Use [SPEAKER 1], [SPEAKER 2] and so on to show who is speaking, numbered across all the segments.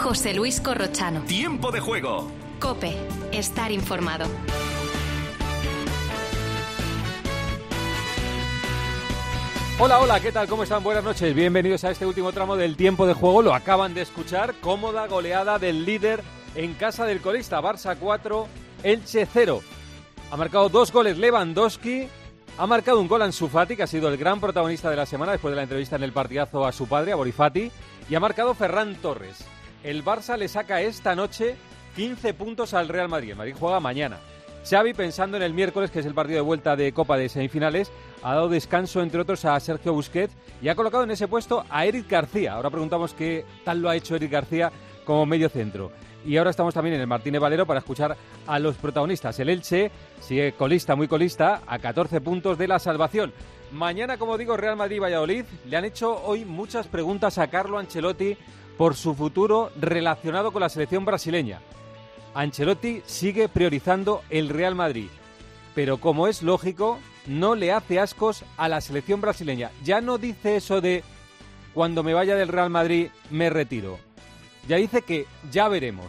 [SPEAKER 1] José Luis Corrochano.
[SPEAKER 2] Tiempo de juego.
[SPEAKER 1] COPE. Estar informado.
[SPEAKER 3] Hola, ¿qué tal? ¿Cómo están? Buenas noches. Bienvenidos a este último tramo del tiempo de juego. Lo acaban de escuchar. Cómoda goleada del líder en casa del colista. Barça 4, Elche 0. Ha marcado 2 goles Lewandowski. Ha marcado un gol Ansu Fati, que ha sido el gran protagonista de la semana después de la entrevista en el partidazo a su padre, a Boris Fati. Y ha marcado Ferran Torres. El Barça le saca esta noche 15 puntos al Real Madrid. El Madrid juega mañana. Xavi, pensando en el miércoles, que es el partido de vuelta de Copa de semifinales, ha dado descanso, entre otros, a Sergio Busquets y ha colocado en ese puesto a Eric García. Ahora preguntamos qué tal lo ha hecho Eric García como medio centro. Y ahora estamos también en el Martínez Valero para escuchar a los protagonistas. El Elche sigue colista, muy colista, a 14 puntos de la salvación. Mañana, como digo, Real Madrid-Valladolid. Le han hecho hoy muchas preguntas a Carlo Ancelotti por su futuro relacionado con la selección brasileña. Ancelotti sigue priorizando el Real Madrid, pero como es lógico, no le hace ascos a la selección brasileña. Ya no dice eso de cuando me vaya del Real Madrid me retiro. Ya dice que ya veremos.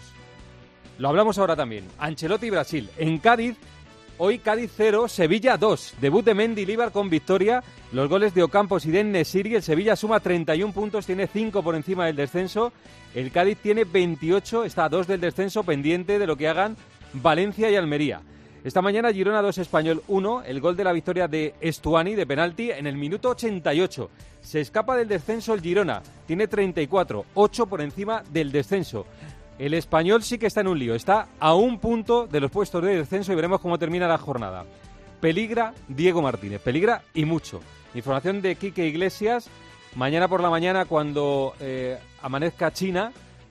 [SPEAKER 3] Lo hablamos ahora también. Ancelotti y Brasil. En Cádiz, hoy Cádiz 0, Sevilla 2. Debut de Mendilibar con victoria. Los goles de Ocampos y de En-Nesyri. El Sevilla suma 31 puntos, tiene 5 por encima del descenso. El Cádiz tiene 28, está a 2 del descenso, pendiente de lo que hagan Valencia y Almería. Esta mañana Girona 2, Español 1, el gol de la victoria de Estuani de penalti en el minuto 88. Se escapa del descenso el Girona, tiene 34, 8 por encima del descenso. El Español sí que está en un lío, está a un punto de los puestos de descenso y veremos cómo termina la jornada. Peligra Diego Martínez, peligra y mucho. Información de Quique Iglesias. Mañana por la mañana, cuando amanezca China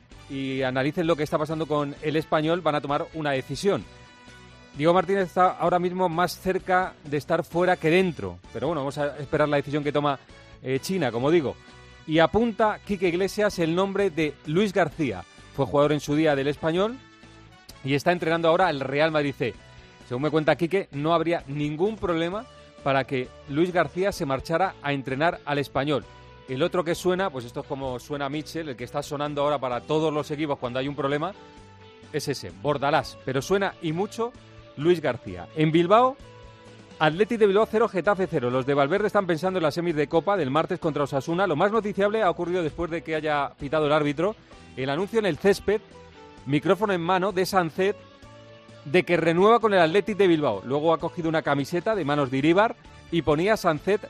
[SPEAKER 3] y analicen lo que está pasando con el Español, van a tomar una decisión. Diego Martínez está ahora mismo más cerca de estar fuera que dentro. Pero bueno, vamos a esperar la decisión que toma China, como digo. Y apunta Quique Iglesias el nombre de Luis García. Fue jugador en su día del Español y está entrenando ahora al Real Madrid C. Según me cuenta Quique, no habría ningún problema para que Luis García se marchara a entrenar al Español. El otro que suena, pues esto es como suena Mitchell, el que está sonando ahora para todos los equipos cuando hay un problema, es ese, Bordalás. Pero suena y mucho Luis García. En Bilbao, Athletic de Bilbao 0, Getafe 0. Los de Valverde están pensando en las semis de Copa del martes contra Osasuna. Lo más noticiable ha ocurrido después de que haya pitado el árbitro. El anuncio en el césped, micrófono en mano, de Sancet, de que renueva con el Athletic de Bilbao. Luego ha cogido una camiseta de manos de Iríbar y ponía Sancet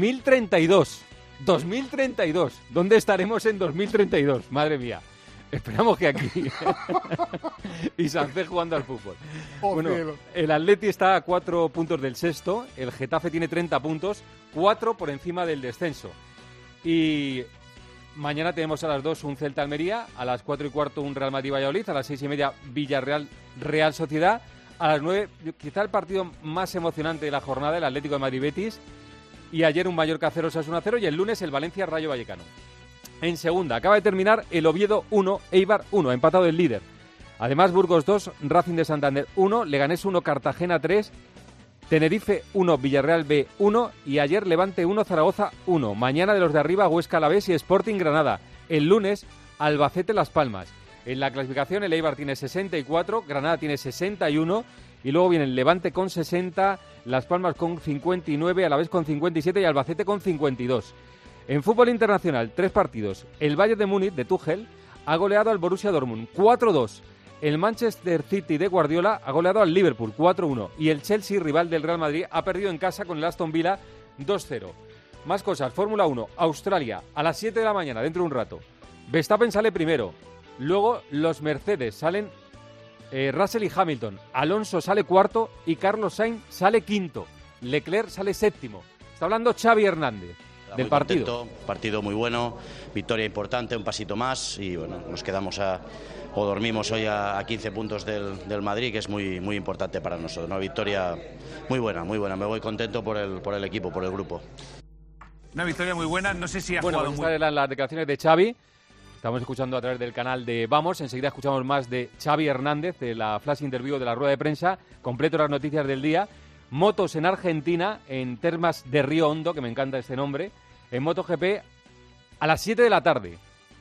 [SPEAKER 3] 2032. 2032. ¿Dónde estaremos en 2032? Madre mía. Esperamos que aquí. Y Sánchez jugando al fútbol. Bueno, el Atleti está a 4 puntos del sexto. El Getafe tiene 30 puntos. 4 por encima del descenso. Y mañana tenemos a las 2 un Celta-Almería. A las 4:15 un Real Madrid-Valladolid. A las 6:30 Villarreal-Real Sociedad. A las 9, quizá el partido más emocionante de la jornada, el Atlético de Madrid-Betis. Y ayer un Mallorca 0, Osasuna 0 y el lunes el Valencia-Rayo Vallecano. En segunda, acaba de terminar el Oviedo 1, Eibar 1, empatado el líder. Además, Burgos 2, Racing de Santander 1, Leganés 1, Cartagena 3, Tenerife 1, Villarreal B 1 y ayer Levante 1, Zaragoza 1. Mañana de los de arriba, Huesca Alavés y Sporting Granada. El lunes, Albacete Las Palmas. En la clasificación el Eibar tiene 64, Granada tiene 61 y luego viene el Levante con 60, Las Palmas con 59, Alavés con 57 y Albacete con 52. En fútbol internacional, 3 partidos. El Bayern de Múnich, de Tuchel, ha goleado al Borussia Dortmund 4-2. El Manchester City de Guardiola ha goleado al Liverpool 4-1. Y el Chelsea, rival del Real Madrid, ha perdido en casa con el Aston Villa 2-0. Más cosas. Fórmula 1, Australia, a las 7 de la mañana, dentro de un rato. Verstappen sale primero. Luego los Mercedes salen Russell y Hamilton. Alonso sale cuarto y Carlos Sainz sale quinto. Leclerc sale séptimo. Está hablando Xavi Hernández. Del partido.
[SPEAKER 4] Contento, partido muy bueno, victoria importante, un pasito más y bueno, nos quedamos o dormimos hoy a 15 puntos del Madrid, que es muy, muy importante para nosotros. Una victoria muy buena, muy buena. Me voy contento por el equipo, por el grupo.
[SPEAKER 2] Una victoria muy buena, no sé si ha
[SPEAKER 3] jugado
[SPEAKER 2] muy...
[SPEAKER 3] Estas eran las declaraciones de Xavi. Estamos escuchando a través del canal de Vamos. Enseguida escuchamos más de Xavi Hernández, de la flash interview de la rueda de prensa. Completo las noticias del día. Motos en Argentina, en Termas de Río Hondo, que me encanta este nombre. En MotoGP, a las 7 de la tarde.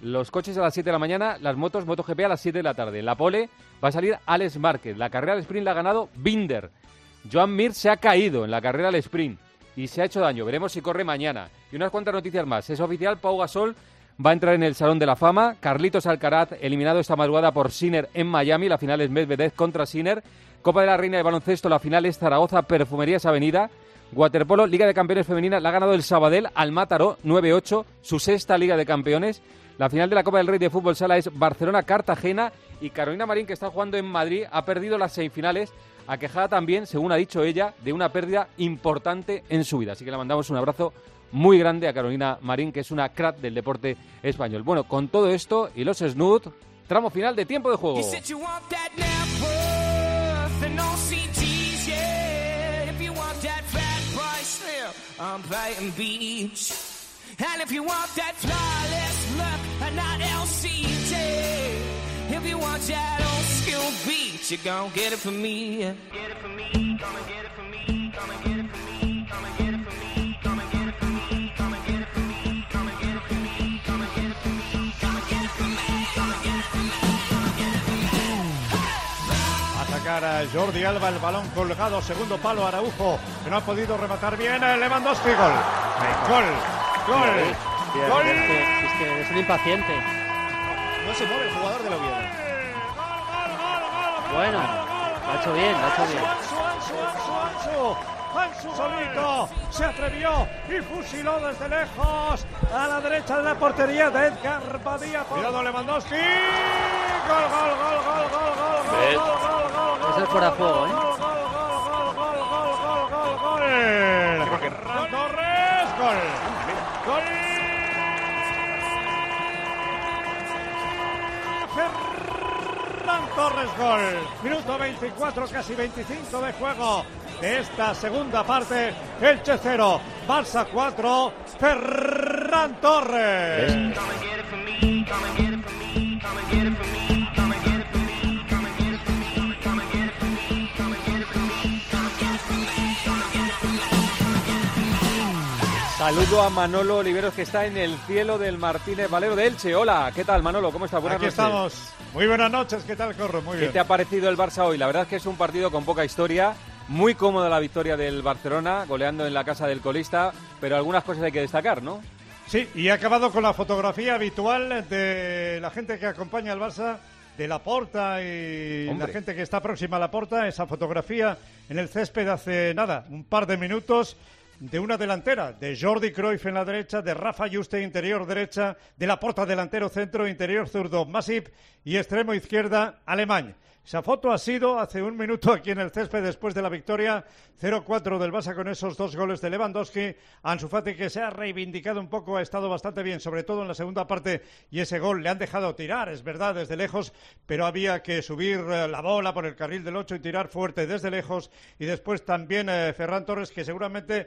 [SPEAKER 3] los coches a las 7 de la mañana, las motos MotoGP a las 7 de la tarde. En la pole va a salir Alex Márquez. La carrera al sprint la ha ganado Binder. Joan Mir se ha caído en la carrera al sprint y se ha hecho daño. Veremos si corre mañana. Y unas cuantas noticias más. Es oficial, Pau Gasol va a entrar en el Salón de la Fama. Carlitos Alcaraz, eliminado esta madrugada por Sinner en Miami. La final es Medvedev contra Sinner. Copa de la Reina de Baloncesto, la final es Zaragoza, Perfumerías Avenida. Waterpolo, Liga de Campeones Femenina, la ha ganado el Sabadell al Mataró 9-8, su sexta Liga de Campeones. La final de la Copa del Rey de Fútbol Sala es Barcelona-Cartagena y Carolina Marín, que está jugando en Madrid, ha perdido las semifinales, aquejada también, según ha dicho ella, de una pérdida importante en su vida. Así que le mandamos un abrazo muy grande a Carolina Marín, que es una crack del deporte español. Bueno, con todo esto y los snoods, tramo final de tiempo de juego.
[SPEAKER 5] On Brighton Beach, and if you want that flawless look and not LCJ, if you want that old school beat, you gon' get it from me. Get it from me, come and get it from me, come and get it from me, come and get it from me, come and get it from me, come and get it from me, come and get it from me, come and get it from me, come and get it from me, come and get it from me, come and get it from me.
[SPEAKER 6] A sacar a Jordi Alba el balón colgado, segundo palo Araujo, que no ha podido rematar bien. Lewandowski, gol. Gol.
[SPEAKER 7] Es que es un impaciente.
[SPEAKER 6] No se mueve el jugador del Oviedo.
[SPEAKER 7] Bueno, lo ha hecho bien,
[SPEAKER 6] Ansu solito se atrevió y fusiló desde lejos a la derecha de la portería de Edgar Badía. Cuidado Lewandowski. Gol.
[SPEAKER 7] Eso es fuera de juego,
[SPEAKER 6] Ferran Torres, gol. Ferran Torres, gol. Minuto 24, casi 25 de juego de esta segunda parte. Elche 0, Barça 4, Ferran Torres.
[SPEAKER 3] Saludo a Manolo Oliveros, que está en el cielo del Martínez Valero de Elche. Hola, ¿qué tal, Manolo? ¿Cómo estás? Buenas noches.
[SPEAKER 6] Aquí estamos. Muy buenas noches, ¿qué tal, Corro? Muy bien.
[SPEAKER 3] ¿Qué te ha parecido el Barça hoy? La verdad es que es un partido con poca historia. Muy cómoda la victoria del Barcelona, goleando en la casa del colista, pero algunas cosas hay que destacar, ¿no?
[SPEAKER 6] Sí, y he acabado con la fotografía habitual de la gente que acompaña al Barça, de Laporta y la gente que está próxima a Laporta. Esa fotografía en el césped hace nada, un par de minutos, de una delantera, de Jordi Cruyff en la derecha, de Rafa Juste interior derecha, de Laporta delantero centro, interior zurdo Masip y extremo izquierda Alemán. Esa foto ha sido hace un minuto aquí en el césped después de la victoria 0-4 del Barça con esos dos goles de Lewandowski. Ansu Fati, que se ha reivindicado un poco, ha estado bastante bien, sobre todo en la segunda parte, y ese gol le han dejado tirar, es verdad, desde lejos, pero había que subir la bola por el carril del 8 y tirar fuerte desde lejos. Y después también Ferran Torres, que seguramente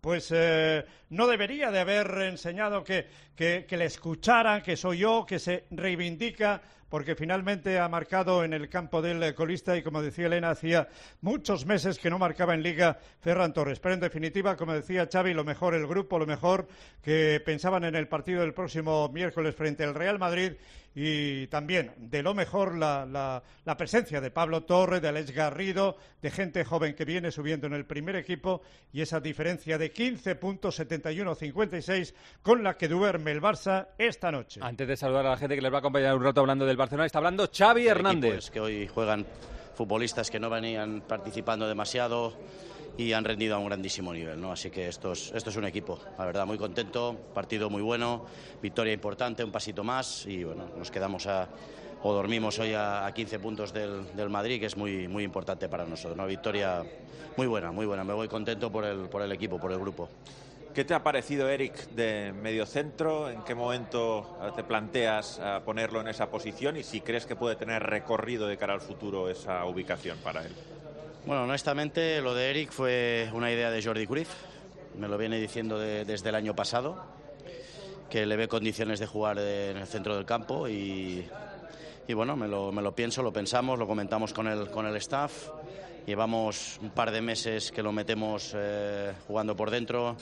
[SPEAKER 6] no debería de haber enseñado que le escucharan, que soy yo, que se reivindica, porque finalmente ha marcado en el campo del colista y, como decía Elena, hacía muchos meses que no marcaba en Liga Ferran Torres. Pero en definitiva, como decía Xavi, lo mejor el grupo, lo mejor que pensaban en el partido del próximo miércoles frente al Real Madrid, y también de lo mejor la presencia de Pablo Torre, de Alex Garrido, de gente joven que viene subiendo en el primer equipo, y esa diferencia de 15 puntos, 71-56, con la que duerme el Barça esta noche.
[SPEAKER 3] Antes de saludar a la gente que les va a acompañar un rato hablando del Barcelona, está hablando Xavi Hernández.
[SPEAKER 4] Es que hoy juegan futbolistas que no venían participando demasiado y han rendido a un grandísimo nivel, ¿no? Así que esto es un equipo, la verdad, muy contento, partido muy bueno, victoria importante, un pasito más, y bueno, nos quedamos o dormimos hoy a 15 puntos del Madrid, que es muy, muy importante para nosotros. Una victoria muy buena, me voy contento por el equipo, por el grupo.
[SPEAKER 8] ¿Qué te ha parecido, Eric, de mediocentro? ¿En qué momento te planteas ponerlo en esa posición y si crees que puede tener recorrido de cara al futuro esa ubicación para él?
[SPEAKER 4] Bueno, honestamente, lo de Eric fue una idea de Jordi Cruyff. Me lo viene diciendo desde el año pasado, que le ve condiciones de jugar en el centro del campo, y bueno, me lo pienso, lo pensamos, lo comentamos con el staff. Llevamos un par de meses que lo metemos jugando por dentro,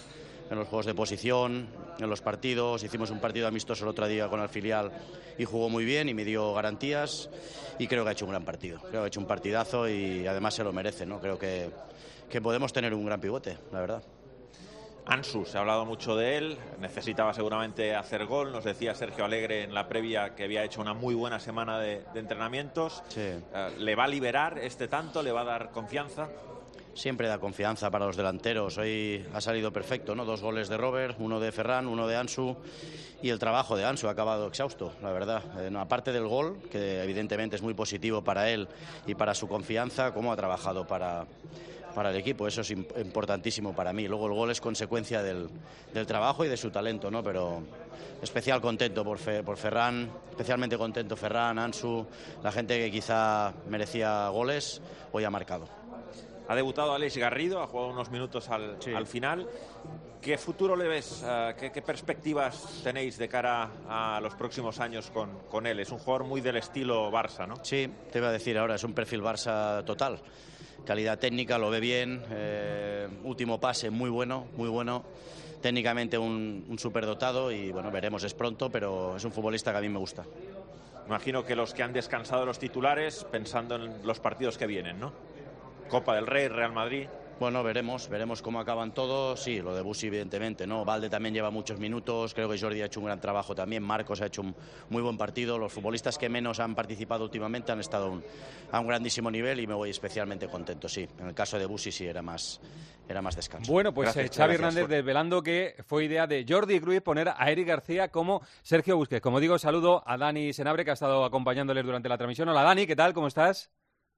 [SPEAKER 4] en los juegos de posición, en los partidos. Hicimos un partido amistoso el otro día con el filial y jugó muy bien y me dio garantías, y creo que ha hecho un gran partido. Creo que ha hecho un partidazo y además se lo merece, ¿no? Creo que podemos tener un gran pivote, la verdad.
[SPEAKER 8] Ansu, se ha hablado mucho de él, necesitaba seguramente hacer gol. Nos decía Sergio Alegre en la previa que había hecho una muy buena semana de entrenamientos.
[SPEAKER 4] Sí.
[SPEAKER 8] ¿Le va a liberar este tanto? ¿Le va a dar confianza?
[SPEAKER 4] Siempre da confianza para los delanteros. Hoy ha salido perfecto, ¿no? 2 goles de Robert, 1 de Ferran, 1 de Ansu, y el trabajo de Ansu ha acabado exhausto, la verdad. Aparte del gol, que evidentemente es muy positivo para él y para su confianza, cómo ha trabajado para el equipo, eso es importantísimo para mí. Luego el gol es consecuencia del trabajo y de su talento, ¿no? Pero especial contento por Ferran, especialmente contento Ferran, Ansu, la gente que quizá merecía goles, hoy ha marcado.
[SPEAKER 8] Ha debutado Alex Garrido, ha jugado unos minutos al final. ¿Qué futuro le ves? ¿Qué perspectivas tenéis de cara a los próximos años con él? Es un jugador muy del estilo Barça, ¿no? Sí,
[SPEAKER 4] te iba a decir ahora, es un perfil Barça total. Calidad técnica, lo ve bien, último pase muy bueno, técnicamente un superdotado y bueno, veremos, es pronto, pero es un futbolista que a mí me gusta.
[SPEAKER 8] Imagino que los que han descansado los titulares pensando en los partidos que vienen, ¿no? Copa del Rey, Real Madrid.
[SPEAKER 4] Bueno, veremos cómo acaban todos. Sí, lo de Busi evidentemente, ¿no? Valde también lleva muchos minutos, creo que Jordi ha hecho un gran trabajo también, Marcos ha hecho un muy buen partido. Los futbolistas que menos han participado últimamente han estado a un grandísimo nivel y me voy especialmente contento, sí. En el caso de Busi sí era más descanso.
[SPEAKER 3] Bueno, pues Xavi Hernández desvelando que fue idea de Jordi Cruyff poner a Eric García como Sergio Busquets. Como digo, saludo a Dani Senabre, que ha estado acompañándoles durante la transmisión. Hola Dani, ¿qué tal? ¿Cómo estás?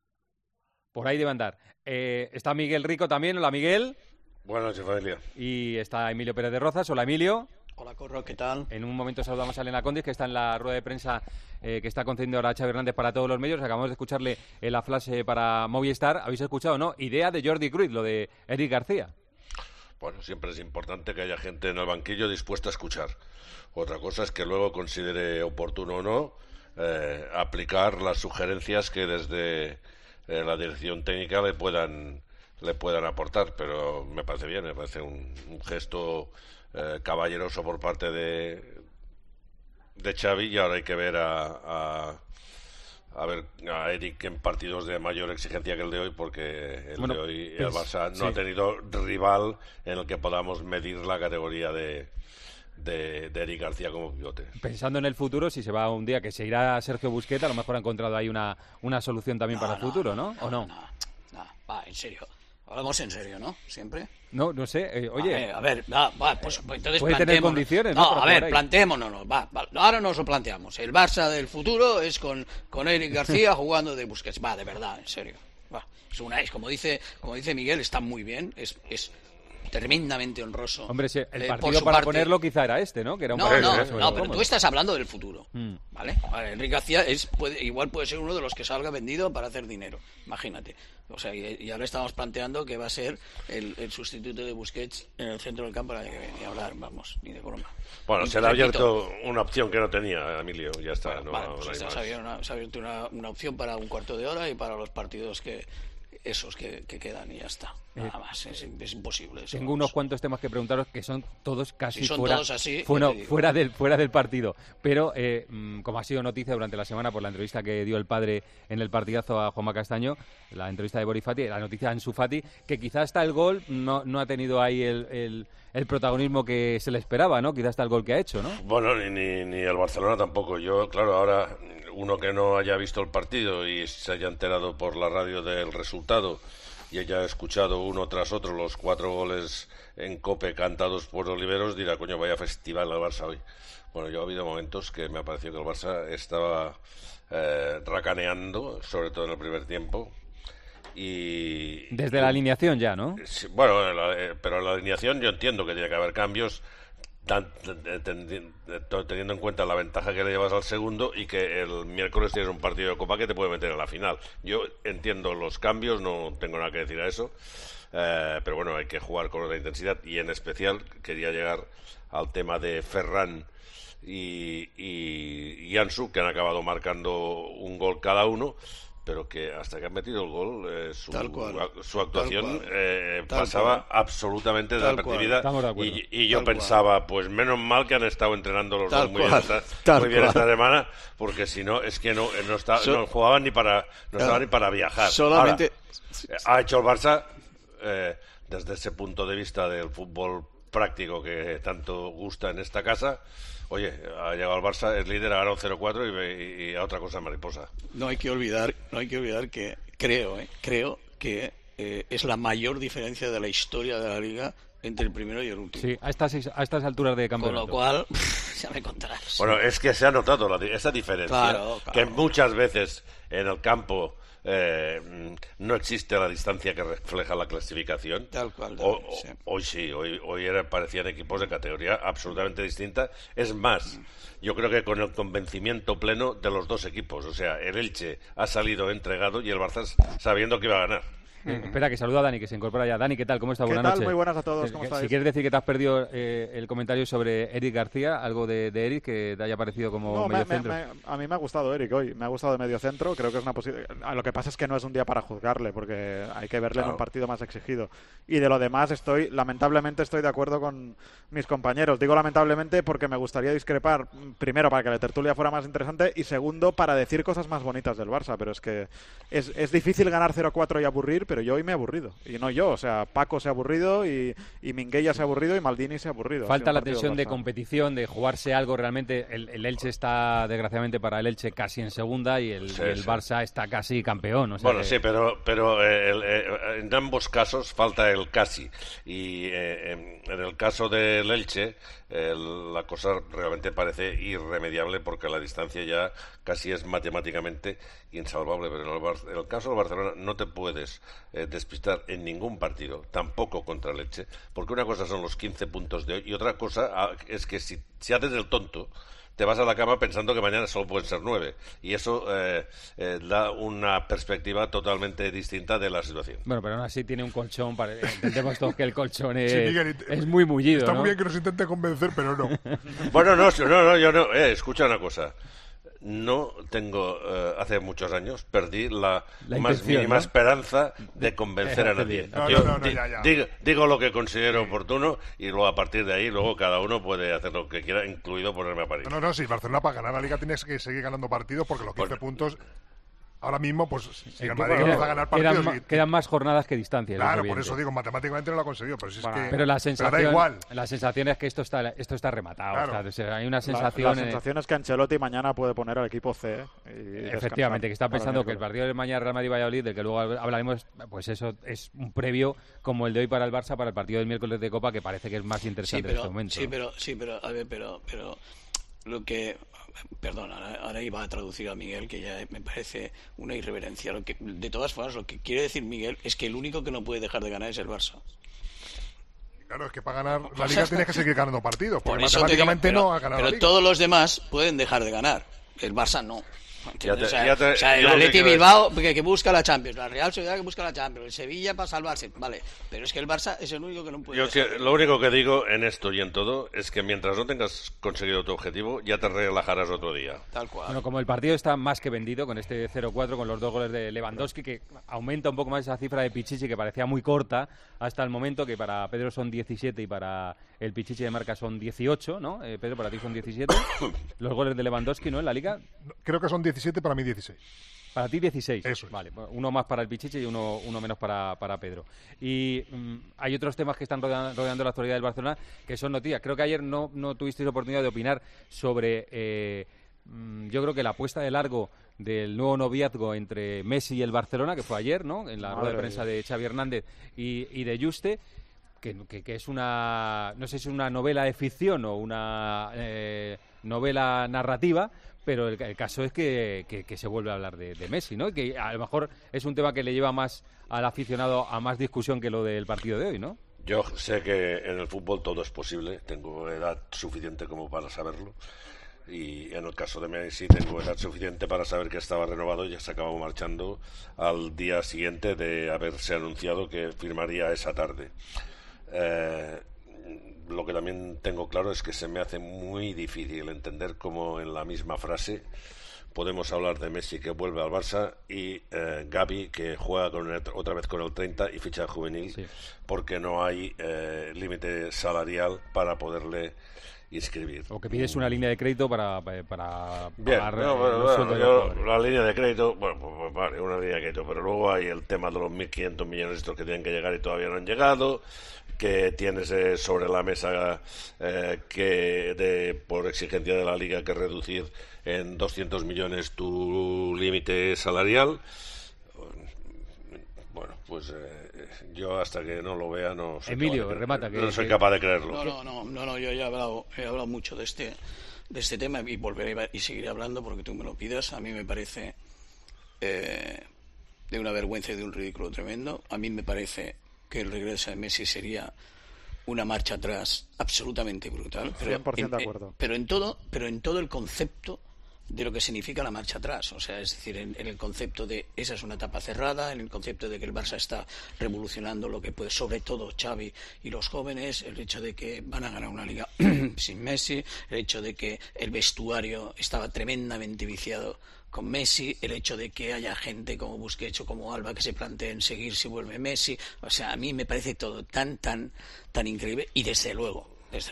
[SPEAKER 3] Por ahí debe andar. Está Miguel Rico también. Hola, Miguel.
[SPEAKER 9] Buenas noches, familia.
[SPEAKER 3] Y está Emilio Pérez de Rozas. Hola, Emilio.
[SPEAKER 10] Hola, Corro, ¿qué tal?
[SPEAKER 3] En un momento saludamos a Elena Condis, que está en la rueda de prensa que está concediendo ahora Xavi Hernández para todos los medios. Acabamos de escucharle la flash para Movistar. ¿Habéis escuchado, no? Idea de Jordi Cruyff, lo de Eric García.
[SPEAKER 9] Bueno, siempre es importante que haya gente en el banquillo dispuesta a escuchar. Otra cosa es que luego considere oportuno o no aplicar las sugerencias que desde la dirección técnica le puedan aportar, pero me parece bien, me parece un gesto caballeroso por parte de Xavi, y ahora hay que ver a Eric en partidos de mayor exigencia que el de hoy, porque de hoy el Barça no ha tenido rival en el que podamos medir la categoría de Eric García como pivote.
[SPEAKER 3] Pensando en el futuro, si se va un día que se irá Sergio Busquets, a lo mejor ha encontrado ahí una solución también para el futuro, ¿no? ¿O no?
[SPEAKER 10] No, va, en serio. Hablamos en serio, ¿no? Siempre.
[SPEAKER 3] No sé. Oye.
[SPEAKER 10] A ver, pues entonces
[SPEAKER 3] puede tener condiciones, ¿no?
[SPEAKER 10] A ver, planteémonos. Ahora nos lo planteamos. El Barça del futuro es con Eric García jugando de Busquets. De verdad, en serio. Es como dice Miguel, está muy bien. Es tremendamente honroso.
[SPEAKER 3] Hombre, el partido para ponerlo quizá era este, ¿no? Que era un
[SPEAKER 10] no, pero tú estás hablando del futuro, ¿vale? Enrique García igual puede ser uno de los que salga vendido para hacer dinero, imagínate. O sea, y ahora estamos planteando que va a ser el sustituto de Busquets en el centro del campo, ni hablar, vamos, ni de broma.
[SPEAKER 9] Bueno, se le ha abierto una opción que no tenía Emilio, ya está.
[SPEAKER 10] Se ha abierto una opción para un cuarto de hora y para los partidos que quedan y ya está. Nada más, es imposible.
[SPEAKER 3] Tengo unos cuantos temas que preguntaros que son todos casi
[SPEAKER 10] fuera
[SPEAKER 3] del partido. Pero, como ha sido noticia durante la semana por la entrevista que dio el padre en el partidazo a Juanma Castaño, la entrevista de Boris Fati, la noticia de Ansu Fati, que quizá hasta el gol no ha tenido ahí el protagonismo que se le esperaba, ¿no? Quizá hasta el gol que ha hecho, ¿no?
[SPEAKER 9] Bueno, ni el Barcelona tampoco. Yo, claro, ahora uno que no haya visto el partido y se haya enterado por la radio del resultado y haya escuchado uno tras otro los 4 goles en COPE cantados por Oliveros, dirá, coño, vaya festival el Barça hoy. Bueno, yo ha habido momentos que me ha parecido que el Barça estaba racaneando, sobre todo en el primer tiempo. Y
[SPEAKER 3] desde la alineación ya, ¿no?
[SPEAKER 9] Sí, bueno, pero en la alineación yo entiendo que tiene que haber cambios, teniendo en cuenta la ventaja que le llevas al segundo y que el miércoles tienes un partido de Copa que te puede meter en la final. Yo entiendo los cambios, no tengo nada que decir a eso, pero bueno, hay que jugar con la intensidad, y en especial quería llegar al tema de Ferran y Ansu, que han acabado marcando un gol cada uno, pero que hasta que han metido el gol su actuación
[SPEAKER 10] Tal
[SPEAKER 9] pasaba
[SPEAKER 10] cual.
[SPEAKER 9] absolutamente
[SPEAKER 10] Tal
[SPEAKER 9] desapercibida.
[SPEAKER 3] Estamos de acuerdo.
[SPEAKER 9] Y yo
[SPEAKER 10] Tal
[SPEAKER 9] pensaba, pues menos mal que han estado entrenando los
[SPEAKER 10] Tal
[SPEAKER 9] dos muy bien,
[SPEAKER 10] cual. Tal
[SPEAKER 9] muy bien
[SPEAKER 10] cual.
[SPEAKER 9] esta semana, porque si no, es que no jugaban ni para, no estaban ni para viajar.
[SPEAKER 10] Solamente...
[SPEAKER 9] Ahora, ha hecho el Barça, desde ese punto de vista del fútbol práctico que tanto gusta en esta casa. Oye, ha llegado el Barça, es líder, ha ganado 0-4 y a otra cosa mariposa.
[SPEAKER 10] No hay que olvidar que creo que es la mayor diferencia de la historia de la Liga entre el primero y el último.
[SPEAKER 3] Sí, a estas alturas de campeonato.
[SPEAKER 10] Con lo cual, ya me contarás.
[SPEAKER 9] Bueno, es que se ha notado esa diferencia,
[SPEAKER 10] Claro.
[SPEAKER 9] que muchas veces en el campo no existe la distancia que refleja la clasificación.
[SPEAKER 10] Tal cual. Sí.
[SPEAKER 9] Hoy parecían equipos de categoría absolutamente distinta. Es más, yo creo que con el convencimiento pleno de los dos equipos. O sea, el Elche ha salido entregado y el Barça sabiendo que iba a ganar.
[SPEAKER 3] Espera, que saluda a Dani, que se incorpora ya. Dani, ¿qué tal? ¿Cómo estás? Buenas noches.
[SPEAKER 11] Muy buenas a todos, ¿cómo estáis?
[SPEAKER 3] Si quieres decir que te has perdido el comentario sobre Eric García, algo de Eric que te haya parecido como mediocentro.
[SPEAKER 11] A mí me ha gustado Eric hoy, me ha gustado de mediocentro, creo que es una posibilidad. Lo que pasa es que no es un día para juzgarle, porque hay que verle en un partido más exigido. Y de lo demás lamentablemente estoy de acuerdo con mis compañeros. Digo lamentablemente porque me gustaría discrepar, primero para que la tertulia fuera más interesante y segundo para decir cosas más bonitas del Barça, pero es que es difícil ganar 0-4 y aburrir, pero yo hoy me he aburrido. Y no yo, o sea, Paco se ha aburrido y Minguella se ha aburrido y Maldini se ha aburrido.
[SPEAKER 3] Falta la tensión de competición, de jugarse algo realmente. El Elche está, desgraciadamente para el Elche, casi en segunda y el Barça está casi campeón. O sea
[SPEAKER 9] bueno, sí, pero en ambos casos falta el casi. Y en el caso del Elche, la cosa realmente parece irremediable porque la distancia ya casi es matemáticamente insalvable. Pero en el caso del Barcelona no te puedes despistar en ningún partido, tampoco contra el Elche, porque una cosa son los 15 puntos de hoy y otra cosa es que si haces el tonto te vas a la cama pensando que mañana solo pueden ser 9 y eso da una perspectiva totalmente distinta de la situación.
[SPEAKER 3] Bueno, pero aún así tiene un colchón, entendemos todos que el colchón es,
[SPEAKER 12] sí, Miguel,
[SPEAKER 3] es muy mullido,
[SPEAKER 12] está
[SPEAKER 3] ¿no?
[SPEAKER 12] muy bien que nos intente convencer, pero no.
[SPEAKER 9] Bueno, no, yo no. Escucha una cosa. No tengo, hace muchos años, perdí la más mínima esperanza de convencer a nadie. Digo lo que considero oportuno y luego a partir de ahí, luego cada uno puede hacer lo que quiera, incluido ponerme a parir.
[SPEAKER 12] No, sí, Barcelona para ganar la Liga tienes que seguir ganando partidos porque los 15 puntos... Ahora mismo, pues, si el Madrid empieza a ganar partidos...
[SPEAKER 3] Quedan más jornadas que distancias.
[SPEAKER 12] Claro, por eso digo, matemáticamente no lo ha conseguido, pero si es que...
[SPEAKER 3] Pero la sensación,
[SPEAKER 12] da igual.
[SPEAKER 3] La sensación es que esto está rematado.
[SPEAKER 12] Claro.
[SPEAKER 3] O sea, hay una sensación...
[SPEAKER 11] La sensación es que Ancelotti mañana puede poner al equipo C.
[SPEAKER 3] Efectivamente, que está pensando que el partido de mañana Real Madrid-Valladolid, del que luego hablaremos, pues eso es un previo como el de hoy para el Barça, para el partido del miércoles de Copa, que parece que es más interesante en este momento.
[SPEAKER 10] A ver, pero lo que... Perdón, ahora iba a traducir a Miguel, que ya me parece una irreverencia. De todas formas, lo que quiere decir Miguel es que el único que no puede dejar de ganar es el Barça.
[SPEAKER 12] Claro, es que para ganar la Liga tienes que seguir ganando partidos, porque
[SPEAKER 10] por eso
[SPEAKER 12] matemáticamente
[SPEAKER 10] digo,
[SPEAKER 12] no ha ganado
[SPEAKER 10] pero
[SPEAKER 12] la Liga.
[SPEAKER 10] todos los demás pueden dejar de ganar. El Barça no. El
[SPEAKER 9] yo
[SPEAKER 10] Atleti Bilbao que busca la Champions, la Real Sociedad que busca la Champions, el Sevilla para salvarse, vale, pero es que el Barça es el único que no puede.
[SPEAKER 9] Lo único que digo en esto y en todo es que mientras no tengas conseguido tu objetivo, ya te relajarás otro día.
[SPEAKER 10] Tal cual.
[SPEAKER 3] Bueno, como el partido está más que vendido con este 0-4, con los 2 goles de Lewandowski, que aumenta un poco más esa cifra de Pichichi, que parecía muy corta hasta el momento, que para Pedro son 17 y para el Pichichi de marca son 18, ¿no? Pedro, para ti son 17. Los goles de Lewandowski, ¿no? En la Liga.
[SPEAKER 12] Creo que son 17, para mí 16.
[SPEAKER 3] Para ti 16.
[SPEAKER 12] Eso es.
[SPEAKER 3] Vale, uno más para el Pichichi y uno menos para Pedro. Y hay otros temas que están rodeando la actualidad del Barcelona que son noticias. Creo que ayer no tuvisteis oportunidad de opinar sobre... yo creo que la apuesta de largo del nuevo noviazgo entre Messi y el Barcelona, que fue ayer, ¿no? En la rueda de prensa de Xavi Hernández y de Juste, que es una... No sé si es una novela de ficción o una novela narrativa, pero el caso es que se vuelve a hablar de Messi, ¿no? Y que a lo mejor es un tema que le lleva más al aficionado a más discusión que lo del partido de hoy, ¿no?
[SPEAKER 9] Yo sé que en el fútbol todo es posible, tengo edad suficiente como para saberlo. Y en el caso de Messi tengo edad suficiente para saber que estaba renovado y ya se acabó marchando al día siguiente de haberse anunciado que firmaría esa tarde. Lo que también tengo claro es que se me hace muy difícil entender cómo en la misma frase podemos hablar de Messi que vuelve al Barça y Gavi que juega otra vez con el 30 y ficha juvenil, porque no hay límite salarial para poderle inscribir.
[SPEAKER 3] O que pides una línea de crédito para
[SPEAKER 9] Bien,
[SPEAKER 3] pagar
[SPEAKER 9] la línea de crédito, bueno, pues vale, una línea de crédito, pero luego hay el tema de los 1.500 millones estos que tienen que llegar y todavía no han llegado, que tienes sobre la mesa por exigencia de la Liga que reducir en 200 millones tu límite salarial. Bueno, pues yo hasta que no lo vea no soy
[SPEAKER 3] Emilio, remata.
[SPEAKER 9] No soy capaz de creerlo.
[SPEAKER 10] No, yo ya he hablado mucho de este tema y volveré y seguiré hablando porque tú me lo pidas. A mí me parece de una vergüenza y de un ridículo tremendo. A mí me parece que el regreso de Messi sería una marcha atrás absolutamente brutal.
[SPEAKER 11] 100% de acuerdo.
[SPEAKER 10] Pero en todo el concepto de lo que significa la marcha atrás, o sea, es decir, en el concepto de esa es una etapa cerrada, en el concepto de que el Barça está revolucionando lo que puede, sobre todo Xavi y los jóvenes, el hecho de que van a ganar una liga sin Messi, el hecho de que el vestuario estaba tremendamente viciado con Messi, el hecho de que haya gente como Busquets o como Alba que se planteen seguir si vuelve Messi, o sea, a mí me parece todo tan increíble y desde luego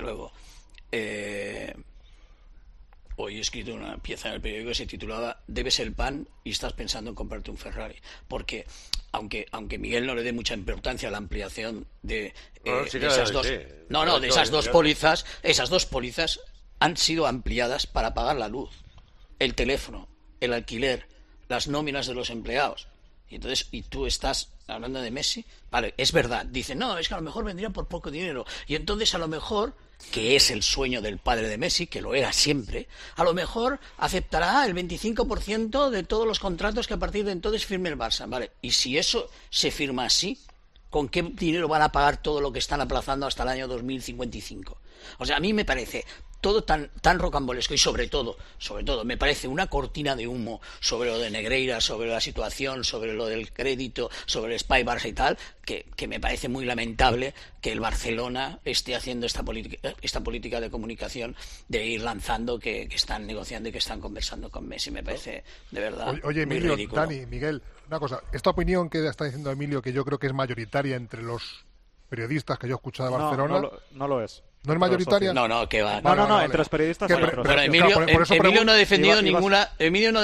[SPEAKER 10] hoy he escrito una pieza en el periódico que se titulaba "Debes el pan y estás pensando en comprarte un Ferrari", porque aunque Miguel no le dé mucha importancia a la ampliación de esas dos pólizas han sido ampliadas para pagar la luz, el teléfono, el alquiler, las nóminas de los empleados. Y tú estás hablando de Messi, vale, es verdad, dicen, no, es que a lo mejor vendría por poco dinero, y entonces a lo mejor, que es el sueño del padre de Messi, que lo era siempre, a lo mejor aceptará el 25% de todos los contratos que a partir de entonces firme el Barça, vale, y si eso se firma así, ¿con qué dinero van a pagar todo lo que están aplazando hasta el año 2055? O sea, a mí me parece todo tan rocambolesco y sobre todo me parece una cortina de humo sobre lo de Negreira, sobre la situación, sobre lo del crédito, sobre el Spy Barça y tal, que me parece muy lamentable que el Barcelona esté haciendo esta política de comunicación de ir lanzando que están negociando y que están conversando con Messi. Me parece de verdad
[SPEAKER 12] Oye,
[SPEAKER 10] muy
[SPEAKER 12] Emilio,
[SPEAKER 10] ridículo.
[SPEAKER 12] Dani, Miguel, una cosa, esta opinión que está diciendo Emilio, que yo creo que es mayoritaria entre los periodistas que yo he escuchado de Barcelona.
[SPEAKER 11] No lo es.
[SPEAKER 12] ¿No es mayoritaria?
[SPEAKER 10] No, que va.
[SPEAKER 11] No, entre los periodistas hay otros.
[SPEAKER 10] Pero Emilio no ha defendido ninguna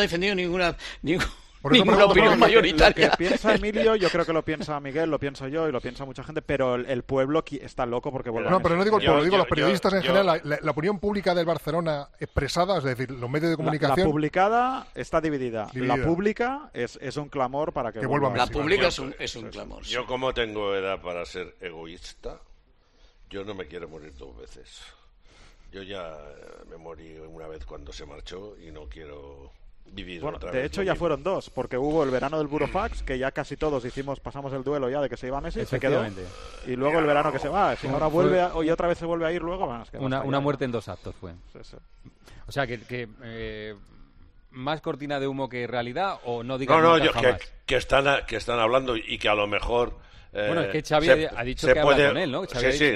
[SPEAKER 10] opinión mayoritaria.
[SPEAKER 11] Lo que piensa Emilio, yo creo que lo piensa Miguel, lo pienso yo y lo piensa mucha gente, pero el pueblo está loco porque vuelve.
[SPEAKER 12] No, pero no digo el pueblo, digo los periodistas en general, la opinión pública del Barcelona expresada, es decir, los medios de comunicación.
[SPEAKER 11] La publicada está dividida. La pública es un clamor para que vuelva
[SPEAKER 10] Messi. La pública es un clamor.
[SPEAKER 9] Yo, como tengo edad para ser egoísta, yo no me quiero morir dos veces. Yo ya me morí una vez cuando se marchó y no quiero vivir otra vez.
[SPEAKER 11] De hecho, ya fueron dos, porque hubo el verano del Burofax, que ya casi todos pasamos el duelo ya de que se iba Messi, se quedó. Y luego el verano que se va. Si ahora vuelve y otra vez se vuelve a ir luego,
[SPEAKER 3] una muerte en 2 actos fue.
[SPEAKER 11] Sí.
[SPEAKER 3] O sea, que más cortina de humo que realidad, o no digan
[SPEAKER 9] que están hablando y que a lo mejor.
[SPEAKER 3] Bueno, es que Xavi ha dicho que habla con él, ¿no?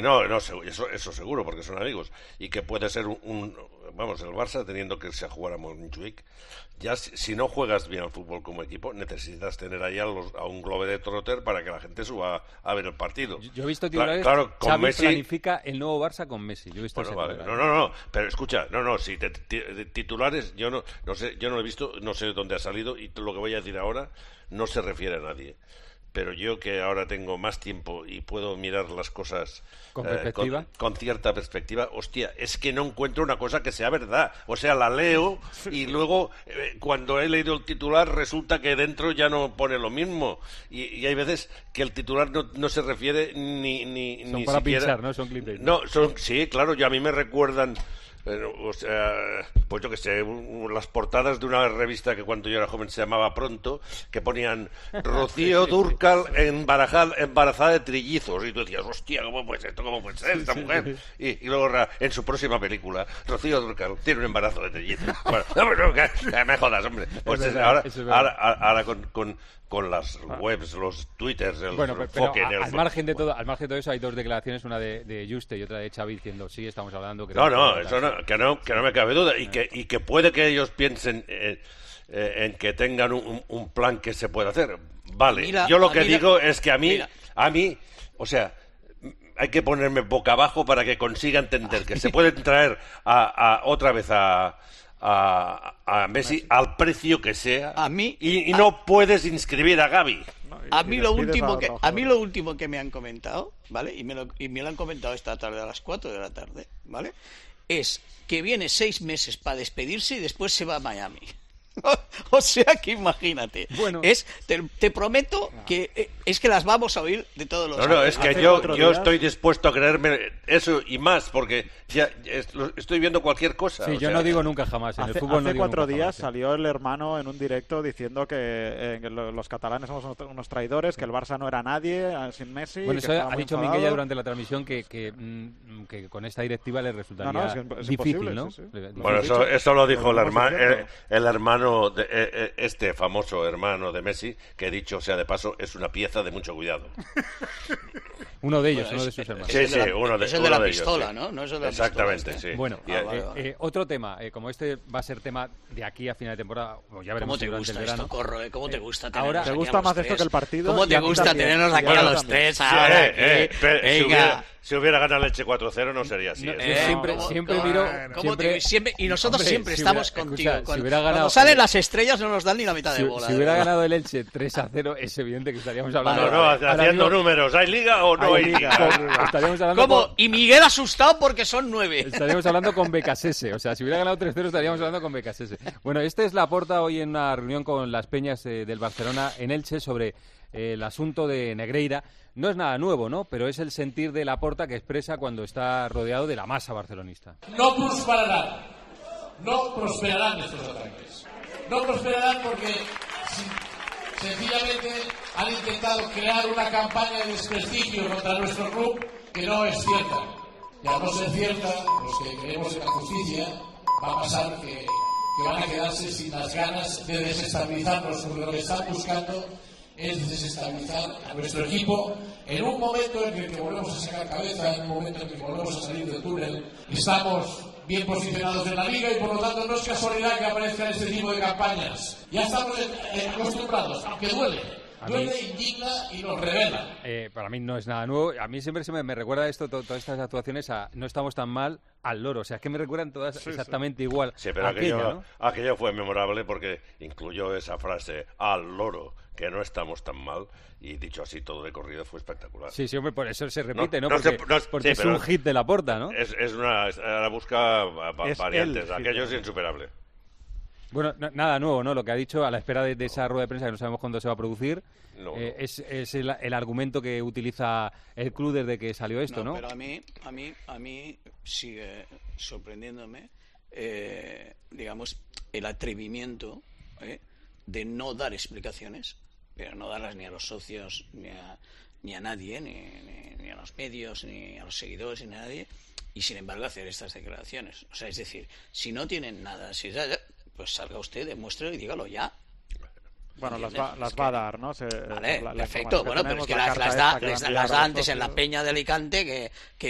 [SPEAKER 9] Eso seguro, porque son amigos. Y que puede ser el Barça teniendo que irse a jugar a Montjuic. Ya si no juegas bien al fútbol como equipo, necesitas tener ahí a un globe de trotter para que la gente suba a ver el partido.
[SPEAKER 3] Yo he visto titulares,
[SPEAKER 9] con
[SPEAKER 3] Xavi
[SPEAKER 9] Messi
[SPEAKER 3] planifica el nuevo Barça con Messi. Yo he visto
[SPEAKER 9] No, pero escucha, si titulares, yo no sé, yo no lo he visto, no sé dónde ha salido, y lo que voy a decir ahora no se refiere a nadie. Pero yo, que ahora tengo más tiempo y puedo mirar las cosas con cierta perspectiva, hostia, es que no encuentro una cosa que sea verdad. O sea, la leo y luego cuando he leído el titular resulta que dentro ya no pone lo mismo. Y hay veces que el titular no se refiere ni
[SPEAKER 3] son para
[SPEAKER 9] siquiera...
[SPEAKER 3] pinchar, ¿no? Son clickbait.
[SPEAKER 9] No, sí, claro, a mí me recuerdan... o sea, pues yo que sé, las portadas de una revista que cuando yo era joven se llamaba Pronto, que ponían Rocío Dúrcal embarazada de trillizos, y tú decías, hostia, ¿cómo puede ser esto? ¿Cómo puede ser esta mujer? Y luego en su próxima película, Rocío Dúrcal tiene un embarazo de trillizos. Bueno, no me jodas, hombre. Pues ahora con las webs, los twitters, el enfoque.
[SPEAKER 3] Al margen de todo eso hay dos declaraciones, una de Juste y otra de Xavi diciendo, sí, estamos hablando...
[SPEAKER 9] Eso no, que no me cabe duda. Y que puede que ellos piensen en que tengan un plan que se pueda hacer. Vale, yo lo que digo es que a mí, o sea, hay que ponerme boca abajo para que consiga entender que se pueden traer otra vez a Messi al precio que sea, y no puedes inscribir a Gavi.
[SPEAKER 10] A mí lo último que me han comentado, ¿vale? Y me lo han comentado esta tarde a las 4 de la tarde, ¿vale? Es que viene 6 meses para despedirse y después se va a Miami. O sea que imagínate. Bueno, te prometo que es que las vamos a oír de todos los años.
[SPEAKER 9] No, es que yo estoy dispuesto a creerme eso y más, porque ya estoy viendo cualquier cosa.
[SPEAKER 3] Sí, yo no digo nunca jamás. En el fútbol
[SPEAKER 11] hace 4 días salió el hermano en un directo diciendo que los catalanes somos unos traidores, que el Barça no era nadie sin Messi.
[SPEAKER 3] Bueno, eso ha dicho Minguella durante la transmisión que con esta directiva le resultaría
[SPEAKER 11] es
[SPEAKER 3] difícil, ¿no?
[SPEAKER 11] Sí.
[SPEAKER 9] Bueno, eso lo dijo el hermano, este famoso hermano de Messi, que dicho sea de paso, es una pieza de mucho cuidado.
[SPEAKER 3] Uno de ellos, uno de sus hermanos.
[SPEAKER 9] Sí, uno de ellos.
[SPEAKER 10] Es el de la pistola, ¿no? No es el de la
[SPEAKER 9] exactamente,
[SPEAKER 10] pistola,
[SPEAKER 9] sí.
[SPEAKER 3] Bueno, otro tema, como este va a ser tema de aquí a final de temporada, ya veremos.
[SPEAKER 10] ¿Cómo te gusta
[SPEAKER 3] el verano.
[SPEAKER 10] esto, Corro? ¿Cómo te gusta tenernos
[SPEAKER 11] ahora
[SPEAKER 10] aquí
[SPEAKER 11] te gusta más esto que el partido?
[SPEAKER 10] ¿Cómo te gusta tenernos aquí a los tres ahora? Venga.
[SPEAKER 9] Si hubiera ganado Leche 4-0 no sería así.
[SPEAKER 3] Siempre miro...
[SPEAKER 10] Y nosotros siempre estamos contigo.
[SPEAKER 3] Cuando
[SPEAKER 10] salen las estrellas no nos dan ni la mitad de bola.
[SPEAKER 3] Si hubiera ganado el Elche 3-0, es evidente que estaríamos hablando...
[SPEAKER 9] haciendo números. ¿Hay liga o no hay liga?
[SPEAKER 3] Estaríamos hablando
[SPEAKER 10] ¿Cómo? Y Miguel asustado porque son 9.
[SPEAKER 3] Estaríamos hablando con Becasese. O sea, si hubiera ganado 3-0 estaríamos hablando con Becasese. Bueno, este es Laporta hoy en una reunión con las peñas del Barcelona en Elche sobre el asunto de Negreira. No es nada nuevo, ¿no? Pero es el sentir de Laporta que expresa cuando está rodeado de la masa barcelonista.
[SPEAKER 13] No prosperarán estos ataques. No prosperarán porque sencillamente han intentado crear una campaña de desprestigio contra nuestro club que no es cierta. Y al no ser cierta, los que creemos en la justicia, va a pasar que van a quedarse sin las ganas de desestabilizarnos, porque lo que están buscando es desestabilizar a nuestro equipo en un momento en el que volvemos a sacar cabeza, en un momento en el que volvemos a salir del túnel. Estamos bien posicionados en la liga y por lo tanto no es casualidad que aparezcan este tipo de campañas. Ya estamos acostumbrados, aunque duele, indigna y nos revela.
[SPEAKER 3] Para mí no es nada nuevo. A mí siempre me recuerda esto, todas estas actuaciones a no estamos tan mal al loro. O sea, es que me recuerdan todas exactamente igual.
[SPEAKER 9] Sí, pero aquello fue memorable porque incluyó esa frase, al loro, que no estamos tan mal. Y dicho así, todo de corrido fue espectacular.
[SPEAKER 3] Sí, hombre, por eso se repite, ¿no? Porque es un hit de Laporta, ¿no?
[SPEAKER 9] Ahora busca variantes. Aquello es insuperable.
[SPEAKER 3] Bueno, nada nuevo, ¿no? Lo que ha dicho a la espera de esa rueda de prensa que no sabemos cuándo se va a producir. Es el argumento que utiliza el club desde que salió esto, ¿no?
[SPEAKER 10] Pero a mí sigue sorprendiéndome, digamos, el atrevimiento de no dar explicaciones, pero no darlas ni a los socios, ni a nadie, ni a los medios, ni a los seguidores, ni a nadie, y sin embargo hacer estas declaraciones. O sea, es decir, si no tienen nada, pues salga usted, demuéstrelo y dígalo ya.
[SPEAKER 11] Bueno, las va a dar, ¿no?
[SPEAKER 10] Vale, perfecto. Bueno, pero es que las da antes en la Peña de Alicante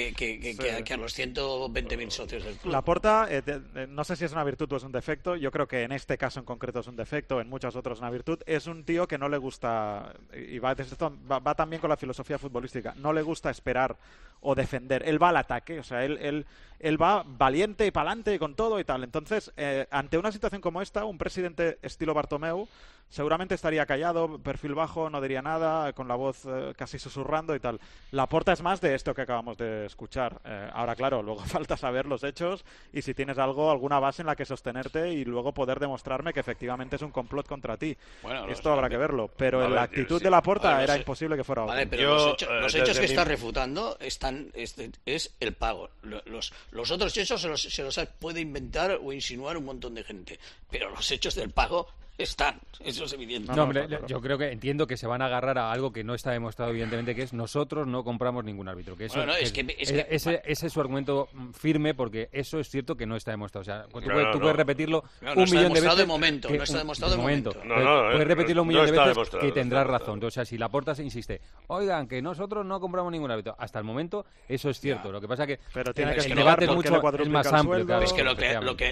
[SPEAKER 10] que a los 120.000 socios del club.
[SPEAKER 11] Laporta, no sé si es una virtud o es un defecto. Yo creo que en este caso en concreto es un defecto, en muchas otras una virtud. Es un tío que no le gusta, y va también con la filosofía futbolística, no le gusta esperar o defender. Él va al ataque, o sea, él va valiente y pa'lante y con todo y tal. Entonces, ante una situación como esta, un presidente estilo Bartomeu seguramente estaría callado, perfil bajo, no diría nada, con la voz casi susurrando y tal. Laporta es más de esto que acabamos de escuchar. Ahora, claro, luego falta saber los hechos y si tienes alguna base en la que sostenerte y luego poder demostrarme que efectivamente es un complot contra ti. Bueno, esto habrá que verlo. Pero la actitud de Laporta era imposible que fuera otra.
[SPEAKER 10] Vale, pero los hechos que está refutando es el pago. Los otros hechos se los puede inventar o insinuar un montón de gente. Pero los hechos del pago están, eso es evidente.
[SPEAKER 3] No, hombre, yo creo que entiendo que se van a agarrar a algo que no está demostrado, evidentemente, que es nosotros no compramos ningún árbitro. Que eso, ese es su argumento firme, porque eso es cierto que no está demostrado. O sea, tú puedes repetirlo un millón de veces.
[SPEAKER 10] No está demostrado de momento.
[SPEAKER 3] Puedes repetirlo un millón de veces que tendrás razón. O sea, si Laporta se insiste, oigan, que nosotros no compramos ningún árbitro. Hasta el momento eso es cierto. Lo que pasa que el debate es más amplio. Claro,
[SPEAKER 10] es que lo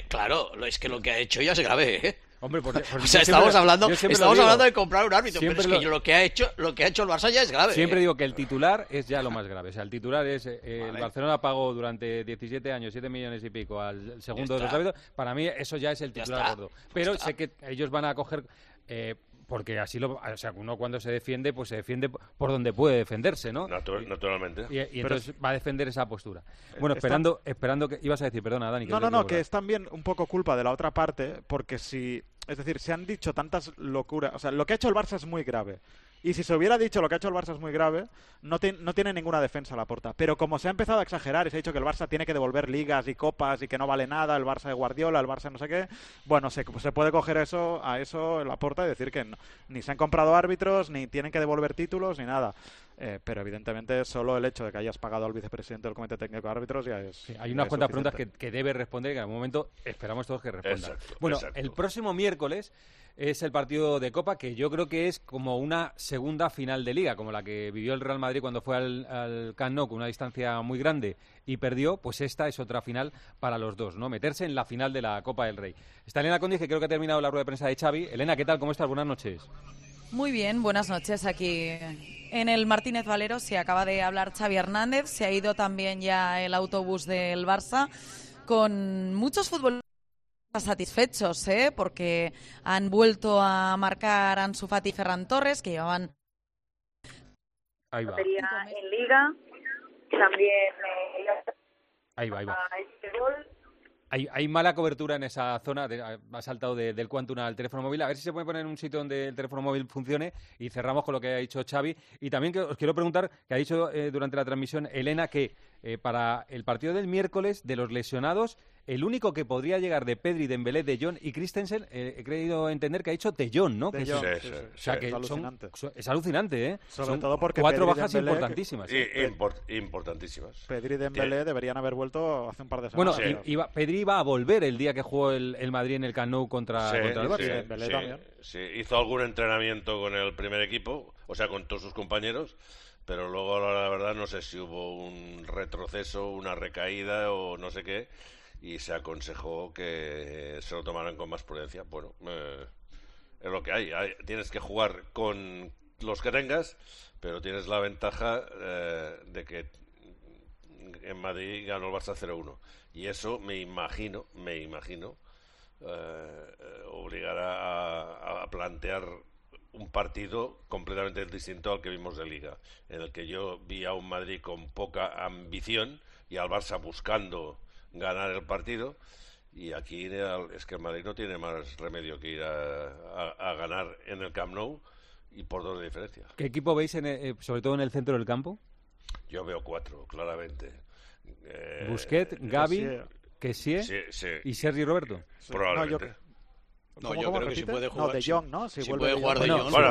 [SPEAKER 10] que ha hecho ya es grave, ¿eh?
[SPEAKER 3] Hombre,
[SPEAKER 10] o sea, estamos hablando de comprar un árbitro, pero es que lo que ha hecho el Barça ya es grave.
[SPEAKER 3] Siempre digo que el titular es ya lo más grave. O sea, el titular es el Barcelona pagó durante 17 años 7 millones y pico al segundo de los árbitros. Para mí eso ya es el titular gordo. Pero sé que ellos van a coger porque así o sea, uno cuando se defiende, pues se defiende por donde puede defenderse, ¿no?
[SPEAKER 9] Naturalmente.
[SPEAKER 3] Y entonces va a defender esa postura. Bueno, esperando que ibas a decir, perdona, Dani.
[SPEAKER 11] Que es también un poco culpa de la otra parte, porque se han dicho tantas locuras, o sea, lo que ha hecho el Barça es muy grave. Y si se hubiera dicho lo que ha hecho el Barça es muy grave, no tiene ninguna defensa Laporta. Pero como se ha empezado a exagerar y se ha dicho que el Barça tiene que devolver ligas y copas y que no vale nada, el Barça de Guardiola, el Barça no sé qué, bueno, se puede coger a eso Laporta y decir que ni se han comprado árbitros, ni tienen que devolver títulos, ni nada. Pero evidentemente solo el hecho de que hayas pagado al vicepresidente del Comité Técnico de Árbitros ya es...
[SPEAKER 3] Sí, hay unas cuantas preguntas que debe responder y que en algún momento esperamos todos que respondan. Exacto. El próximo miércoles es el partido de Copa, que yo creo que es como una segunda final de Liga, como la que vivió el Real Madrid cuando fue al Camp Nou con una distancia muy grande y perdió. Pues esta es otra final para los dos, ¿no? Meterse en la final de la Copa del Rey. Está Elena Conde, que creo que ha terminado la rueda de prensa de Xavi. Elena, ¿qué tal? ¿Cómo estás? Buenas noches.
[SPEAKER 14] Muy bien, buenas noches aquí en el Martínez Valero. Se acaba de hablar Xavi Hernández, se ha ido también ya el autobús del Barça con muchos futbolistas satisfechos, porque han vuelto a marcar Ansu Fati y Ferran Torres, que llevaban
[SPEAKER 3] ahí va.
[SPEAKER 15] En Liga, también
[SPEAKER 3] ahí va.
[SPEAKER 15] Este gol.
[SPEAKER 3] Hay mala cobertura en esa zona, ha saltado del Quantum al teléfono móvil. A ver si se puede poner en un sitio donde el teléfono móvil funcione y cerramos con lo que ha dicho Xavi. Y también os quiero preguntar, que ha dicho durante la transmisión Elena, que para el partido del miércoles, de los lesionados, el único que podría llegar de Pedri, Dembélé, De Jong y Christensen, he creído entender que ha dicho De Jong, ¿no?
[SPEAKER 11] Sí.
[SPEAKER 3] O sea, que es alucinante, ¿eh?
[SPEAKER 11] Sobre todo porque
[SPEAKER 3] 4
[SPEAKER 11] Pedri,
[SPEAKER 3] bajas
[SPEAKER 11] Dembélé,
[SPEAKER 3] importantísimas.
[SPEAKER 9] Importantísimas.
[SPEAKER 11] Pedri y Dembélé deberían haber vuelto hace un par de semanas.
[SPEAKER 3] Bueno, Pedri iba a volver el día que jugó el Madrid en el Camp Nou contra el Barça.
[SPEAKER 9] Sí, hizo algún entrenamiento con el primer equipo, o sea, con todos sus compañeros, pero luego la verdad no sé si hubo un retroceso, una recaída o no sé qué, y se aconsejó que se lo tomaran con más prudencia. Bueno, es lo que hay. Tienes que jugar con los que tengas, pero tienes la ventaja de que en Madrid ganó el Barça 0-1, y eso me imagino obligará a plantear un partido completamente distinto al que vimos de Liga, en el que yo vi a un Madrid con poca ambición y al Barça buscando ganar el partido, y aquí es que el Madrid no tiene más remedio que ir a ganar en el Camp Nou y por 2 de diferencia.
[SPEAKER 3] ¿Qué equipo veis sobre todo en el centro del campo?
[SPEAKER 9] Yo veo 4, claramente.
[SPEAKER 3] Busquets, Gavi, Kessie y Sergi Roberto.
[SPEAKER 9] Probablemente.
[SPEAKER 10] Yo creo que si puede jugar.
[SPEAKER 11] No, De Jong, ¿no?
[SPEAKER 10] Si puede jugar De Jong.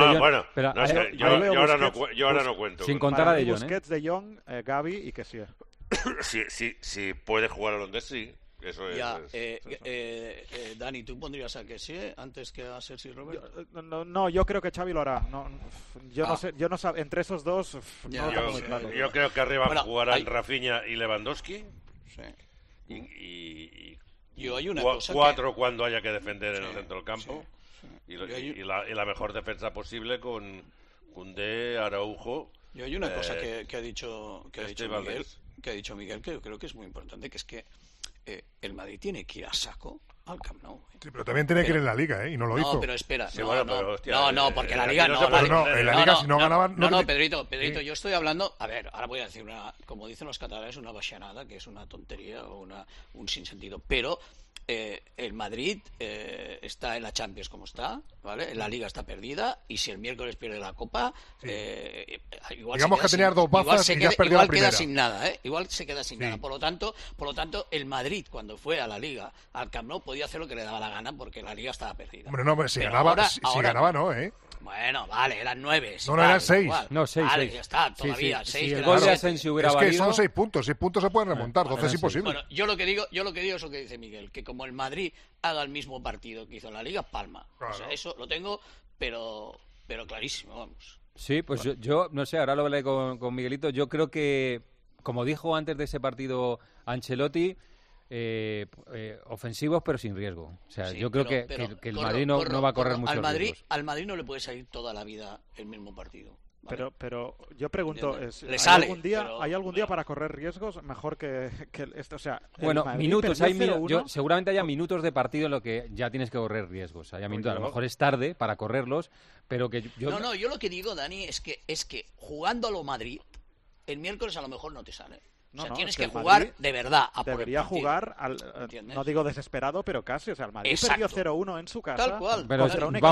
[SPEAKER 9] Yo ahora no cuento.
[SPEAKER 3] Sin contar a De Jong.
[SPEAKER 11] Busquets, De Jong, Gavi y Kessie.
[SPEAKER 9] Si puede jugar holandés, sí. Eso es.
[SPEAKER 10] Dani, ¿tú pondrías a Kessie antes que a Sergi Roberto?
[SPEAKER 11] No, yo creo que Xavi lo hará. No sé, yo no sé, entre esos dos no lo tengo muy claro.
[SPEAKER 9] Yo creo que arriba jugarán Rafinha y Lewandowski.
[SPEAKER 10] Sí.
[SPEAKER 9] Y
[SPEAKER 10] hay una cosa
[SPEAKER 9] 4 cuando haya que defender en el centro del campo. Y la mejor defensa posible con Koundé, Araujo.
[SPEAKER 10] Yo hay una cosa que ha dicho Miguel, que creo que es muy importante, que es que el Madrid tiene que ir a saco al Camp Nou.
[SPEAKER 12] Sí, pero también tiene que ir en la Liga, y no lo hizo.
[SPEAKER 10] No, pero espera.
[SPEAKER 9] Sí,
[SPEAKER 10] porque la Liga no.
[SPEAKER 12] En la Liga si no ganaban...
[SPEAKER 10] No, Pedrito, yo estoy hablando... A ver, ahora voy a decir como dicen los catalanes, una baixanada, que es una tontería o un sinsentido. Pero el Madrid está en la Champions como está, ¿vale? La Liga está perdida y si el miércoles pierde la Copa, igual
[SPEAKER 12] digamos que tenías dos bazas y ya has perdido la primera.
[SPEAKER 10] Queda sin nada, igual se queda sin nada. Por lo tanto, el Madrid cuando fue a la Liga, al Camp Nou, podía hacer lo que le daba la gana porque la Liga estaba perdida.
[SPEAKER 12] Hombre, no, si ganaba, no, ¿eh?
[SPEAKER 10] Bueno, vale, eran 9.
[SPEAKER 12] No, eran 6.
[SPEAKER 3] No, 6.
[SPEAKER 10] Vale, ya está, todavía. 6.
[SPEAKER 3] Si el gol de Asensio hubiera
[SPEAKER 12] valido... Es que
[SPEAKER 3] valido...
[SPEAKER 12] son 6 puntos. 6 puntos se pueden remontar, 12 es imposible.
[SPEAKER 10] Bueno, yo lo que digo es lo que dice Miguel, que como el Madrid haga el mismo partido que hizo en la Liga, palma. Claro. O sea, eso lo tengo, pero clarísimo, vamos.
[SPEAKER 3] Sí, pues yo no sé, ahora lo hablé con Miguelito. Yo creo que, como dijo antes de ese partido Ancelotti, ofensivos pero sin riesgo. O sea, yo creo que el Madrid no va a correr muchos riesgos.
[SPEAKER 10] Al Madrid no le puede salir toda la vida el mismo partido. ¿Vale?
[SPEAKER 11] Pero yo pregunto, ¿hay algún día para correr riesgos mejor que esto? O sea,
[SPEAKER 3] bueno, minutos, seguramente haya minutos de partido en lo que ya tienes que correr riesgos. Haya minutos, a lo mejor es tarde para correrlos, pero que yo...
[SPEAKER 10] No, yo lo que digo, Dani, es que jugando a lo Madrid, el miércoles a lo mejor no te sale. Tienes que jugar de verdad a por el
[SPEAKER 11] debería jugar, no digo desesperado, pero casi. O sea, el Madrid perdió 0-1 en su casa.
[SPEAKER 10] Tal cual.
[SPEAKER 3] Pero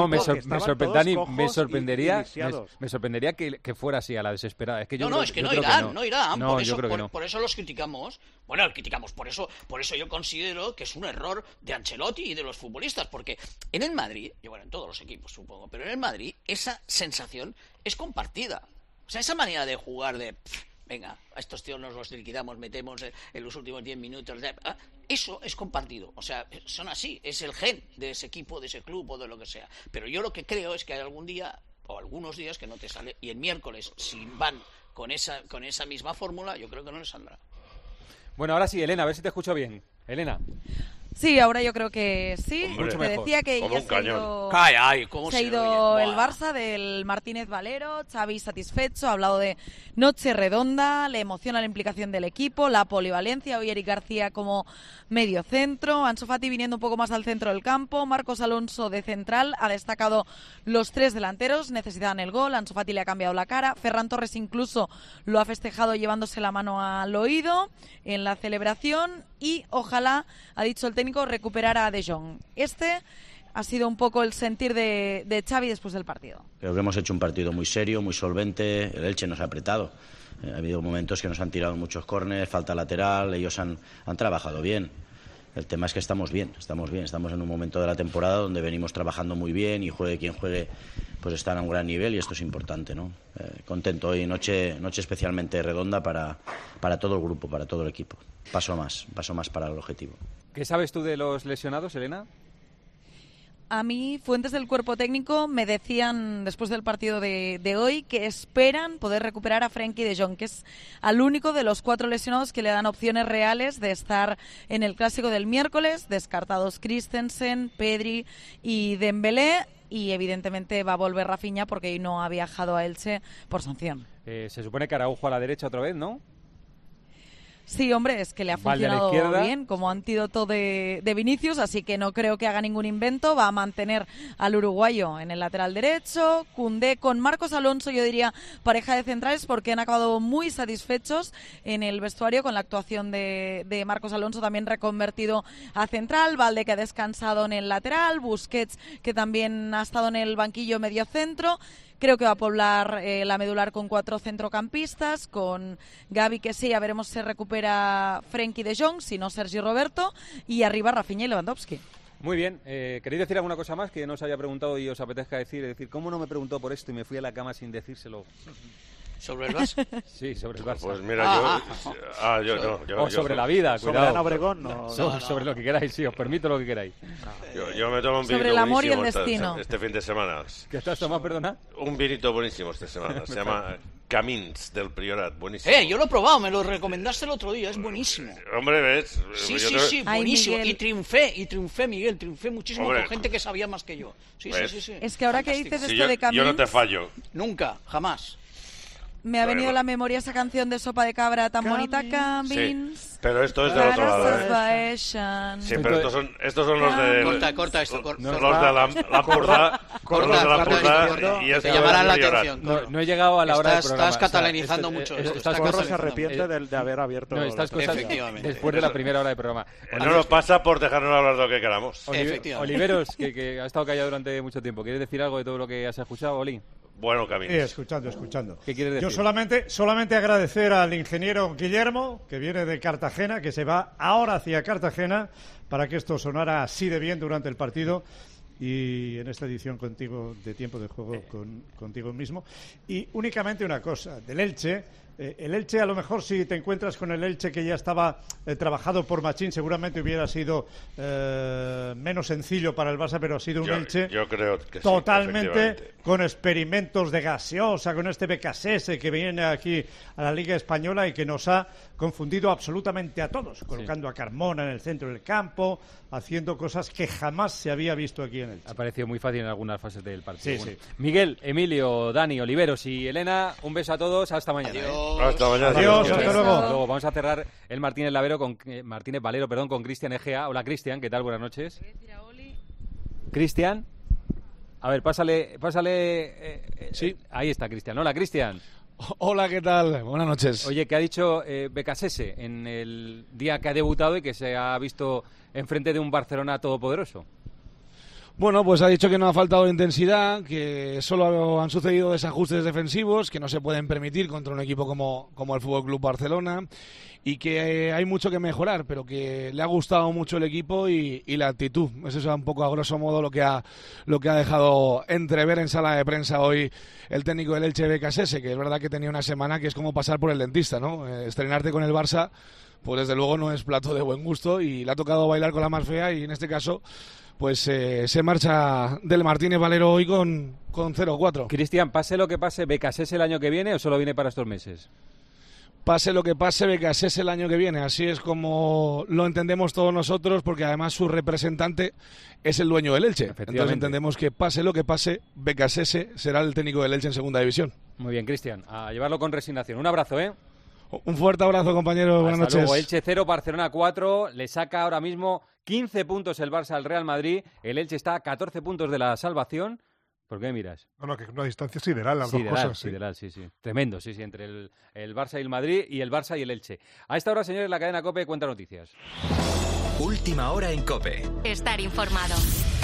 [SPEAKER 3] me sorprendería que fuera así a la desesperada. Es que
[SPEAKER 10] no irán. Por eso los criticamos. Bueno, por eso yo considero que es un error de Ancelotti y de los futbolistas, porque en el Madrid, en todos los equipos supongo, pero en el Madrid esa sensación es compartida. O sea, esa manera de jugar de... venga, a estos tíos nos los liquidamos, metemos en los últimos 10 minutos. Eso es compartido. O sea, son así. Es el gen de ese equipo, de ese club o de lo que sea. Pero yo lo que creo es que hay algún día o algunos días que no te sale. Y el miércoles, si van con esa misma fórmula, yo creo que no les saldrá.
[SPEAKER 3] Bueno, ahora sí, Elena, a ver si te escucho bien. Elena.
[SPEAKER 14] Sí, ahora yo creo que sí.
[SPEAKER 3] Hombre,
[SPEAKER 14] me decía que ya se ha ido el Barça del Martínez Valero, Xavi satisfecho, ha hablado de noche redonda, le emociona la implicación del equipo, la polivalencia, hoy Eric García como medio centro, Ansu Fati viniendo un poco más al centro del campo, Marcos Alonso de central, ha destacado los 3 delanteros, necesitaban el gol, Ansu Fati le ha cambiado la cara, Ferran Torres incluso lo ha festejado llevándose la mano al oído en la celebración y ojalá, ha dicho el técnico, recuperar a De Jong. Este ha sido un poco el sentir de Xavi después del partido.
[SPEAKER 4] Creo que hemos hecho un partido muy serio, muy solvente. El Elche nos ha apretado. Ha habido momentos que nos han tirado muchos córneres, falta lateral, ellos han trabajado bien. El tema es que estamos bien, estamos en un momento de la temporada donde venimos trabajando muy bien y juegue quien juegue, pues están a un gran nivel y esto es importante, ¿no? Contento hoy, noche especialmente redonda para todo el grupo, para todo el equipo. Paso más para el objetivo.
[SPEAKER 3] ¿Qué sabes tú de los lesionados, Elena?
[SPEAKER 14] A mí, fuentes del cuerpo técnico me decían después del partido de hoy que esperan poder recuperar a Frenkie de Jong, que es al único de los 4 lesionados que le dan opciones reales de estar en el clásico del miércoles, descartados Christensen, Pedri y Dembélé, y evidentemente va a volver Rafinha porque hoy no ha viajado a Elche por sanción.
[SPEAKER 3] Se supone que Araujo a la derecha otra vez, ¿no?
[SPEAKER 14] Sí, hombre, es que le ha funcionado bien como antídoto de Vinicius, así que no creo que haga ningún invento. Va a mantener al uruguayo en el lateral derecho. Koundé con Marcos Alonso, yo diría pareja de centrales, porque han acabado muy satisfechos en el vestuario con la actuación de Marcos Alonso, también reconvertido a central. Valde, que ha descansado en el lateral. Busquets, que también ha estado en el banquillo medio centro. Creo que va a poblar la medular con 4 centrocampistas, con Gavi, que sí, ya veremos si recupera Frenkie de Jong, si no Sergi Roberto, y arriba Rafinha y Lewandowski.
[SPEAKER 3] Muy bien, ¿queréis decir alguna cosa más que no os haya preguntado y os apetezca decir? Es decir, ¿cómo no me preguntó por esto y me fui a la cama sin decírselo?
[SPEAKER 10] ¿Sobre el Barça?
[SPEAKER 3] Sí, sobre el Barça.
[SPEAKER 9] Pues mira,
[SPEAKER 3] o sobre la vida, cuidado.
[SPEAKER 11] Sobre Obregón, no.
[SPEAKER 3] Sobre lo que queráis, sí, os permito lo que queráis.
[SPEAKER 9] Yo me tomo un vinito
[SPEAKER 14] sobre el amor
[SPEAKER 9] buenísimo
[SPEAKER 14] y el destino.
[SPEAKER 9] este fin de semana.
[SPEAKER 3] ¿Qué estás tomando, perdona?
[SPEAKER 9] Un vinito buenísimo esta semana. Se llama Camins del Priorat, buenísimo.
[SPEAKER 10] Yo lo he probado, me lo recomendaste el otro día, es buenísimo.
[SPEAKER 9] Hombre, ¿ves?
[SPEAKER 10] Sí, buenísimo. Y triunfé, Miguel, triunfé muchísimo con gente que sabía más que yo. Sí.
[SPEAKER 14] Es que ahora que dices esto de Camins...
[SPEAKER 9] Yo no te fallo.
[SPEAKER 10] Nunca, jamás.
[SPEAKER 14] Me ha venido a la memoria esa canción de Sopa de Cabra tan bonita, Camins.
[SPEAKER 9] Sí, pero esto es del otro lado.
[SPEAKER 14] Sí,
[SPEAKER 9] pero estos son los de...
[SPEAKER 10] Corta esto.
[SPEAKER 9] Los de la Purda y
[SPEAKER 10] te llamarán la atención.
[SPEAKER 3] No he llegado a la hora del programa.
[SPEAKER 10] Estás catalanizando mucho.
[SPEAKER 11] Estas cosas se arrepiente de haber abierto...
[SPEAKER 3] No, estas cosas después de la primera hora del programa.
[SPEAKER 9] No nos pasa por dejarnos hablar de lo que queramos.
[SPEAKER 3] Oliveros, que ha estado callado durante mucho tiempo. ¿Quieres decir algo de todo lo que has escuchado, Oli?
[SPEAKER 9] Bueno, Camilo.
[SPEAKER 6] Escuchando.
[SPEAKER 3] ¿Qué quieres decir?
[SPEAKER 6] Yo solamente agradecer al ingeniero Guillermo, que viene de Cartagena, que se va ahora hacia Cartagena, para que esto sonara así de bien durante el partido. Y en esta edición contigo de Tiempo de Juego contigo mismo. Y únicamente una cosa, del Elche. El Elche, a lo mejor si te encuentras con el Elche que ya estaba trabajado por Machín, seguramente hubiera sido menos sencillo para el Barça, pero ha sido un Elche
[SPEAKER 9] yo creo que
[SPEAKER 6] totalmente con experimentos de gaseosa, con este Becasese que viene aquí a la Liga Española y que nos ha confundido absolutamente a todos, colocando a Carmona en el centro del campo, haciendo cosas que jamás se había visto aquí en Elche.
[SPEAKER 3] Ha parecido muy fácil en algunas fases del partido.
[SPEAKER 6] Sí.
[SPEAKER 3] Miguel, Emilio, Dani, Oliveros y Elena, un beso a todos, hasta mañana.
[SPEAKER 9] Hasta mañana.
[SPEAKER 6] Adiós, hasta luego.
[SPEAKER 3] Vamos a cerrar el Martínez Valero con Cristian Egea. Hola, Cristian, ¿qué tal? Buenas noches. Cristian, a ver, pásale. Sí, ahí está Cristian. Hola, Cristian.
[SPEAKER 16] Hola, ¿qué tal? Buenas noches.
[SPEAKER 3] Oye, ¿qué ha dicho Becasese en el día que ha debutado y que se ha visto enfrente de un Barcelona todopoderoso?
[SPEAKER 16] Bueno, pues ha dicho que no ha faltado intensidad, que solo han sucedido desajustes defensivos que no se pueden permitir contra un equipo como el Fútbol Club Barcelona y que hay mucho que mejorar, pero que le ha gustado mucho el equipo y la actitud. Eso es un poco a grosso modo lo que ha dejado entrever en sala de prensa hoy el técnico del Elche, Becasese, que es verdad que tenía una semana que es como pasar por el dentista, ¿no? Estrenarte con el Barça, pues desde luego no es plato de buen gusto y le ha tocado bailar con la más fea y en este caso pues se marcha del Martínez Valero hoy con 0-4.
[SPEAKER 3] Cristian, pase lo que pase, ¿Becasese el año que viene o solo viene para estos meses?
[SPEAKER 16] Pase lo que pase, Becasese el año que viene. Así es como lo entendemos todos nosotros, porque además su representante es el dueño del Elche. Entonces entendemos que pase lo que pase, Becasese será el técnico del Elche en segunda división.
[SPEAKER 3] Muy bien, Cristian. A llevarlo con resignación. Un abrazo, ¿eh?
[SPEAKER 16] Un fuerte abrazo, compañero. Buenas noches.
[SPEAKER 3] Luego, Elche 0, Barcelona 4. Le saca ahora mismo 15 puntos el Barça al Real Madrid. El Elche está a 14 puntos de la salvación. ¿Por qué miras?
[SPEAKER 12] No, que es una distancia sideral las dos cosas.
[SPEAKER 3] Sideral, sí. Tremendo, sí, entre el Barça y el Madrid y el Barça y el Elche. A esta hora, señores, la cadena COPE cuenta noticias.
[SPEAKER 17] Última hora en COPE.
[SPEAKER 1] Estar informado.